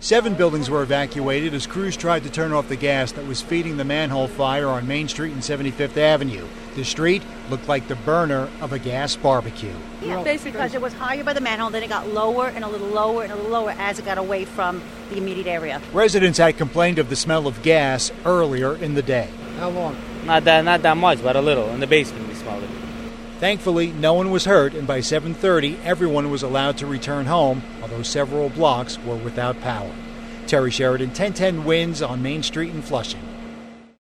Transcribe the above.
7 buildings were evacuated as crews tried to turn off the gas that was feeding the manhole fire on Main Street and 75th Avenue. The street looked like the burner of a gas barbecue. Yeah, basically because it was higher by the manhole, then it got lower and a little lower and a little lower as it got away from the immediate area. Residents had complained of the smell of gas earlier in the day. How long? Not that much, but a little. In the basement we smelled it. Thankfully, no one was hurt, and by 7:30, everyone was allowed to return home, although several blocks were without power. Terry Sheridan, 1010 Winds on Main Street in Flushing.